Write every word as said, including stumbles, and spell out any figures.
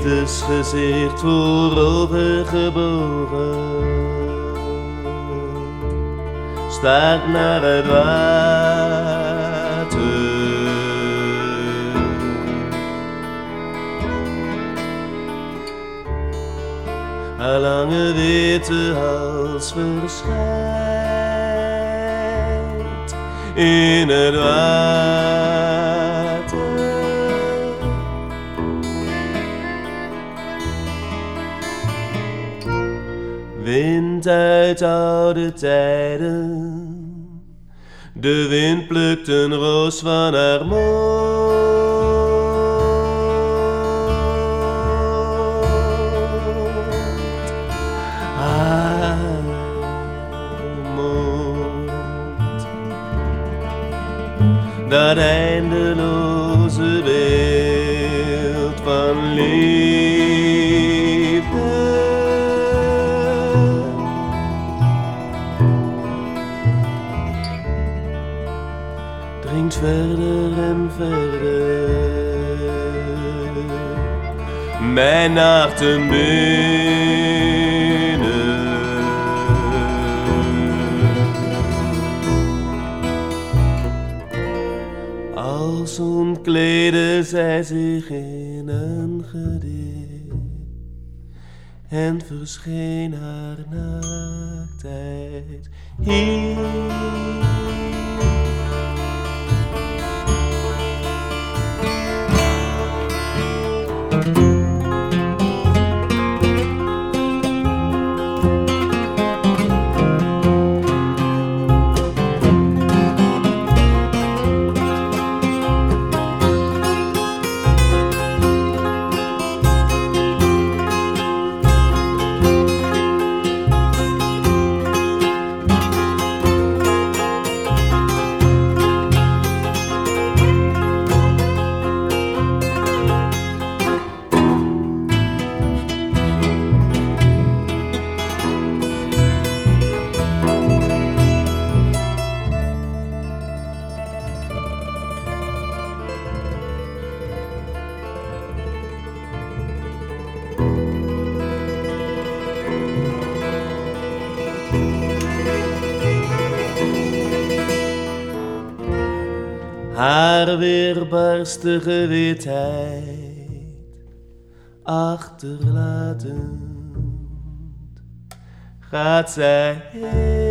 liefdesgezicht voorover gebogen, staart naar het water. Haar lange witte hals verschijnt in het water. Wind uit oude tijden, de wind plukt een roos van haar mond. Haar mond, dat eindeloze beeld van liefde. Dringt verder en verder mijn nachten binnen. Als ontkleedde zij zich in een gedicht en verscheen haar naaktheid hier. Haar weerbarstige witheid achterlatend gaat zij heen.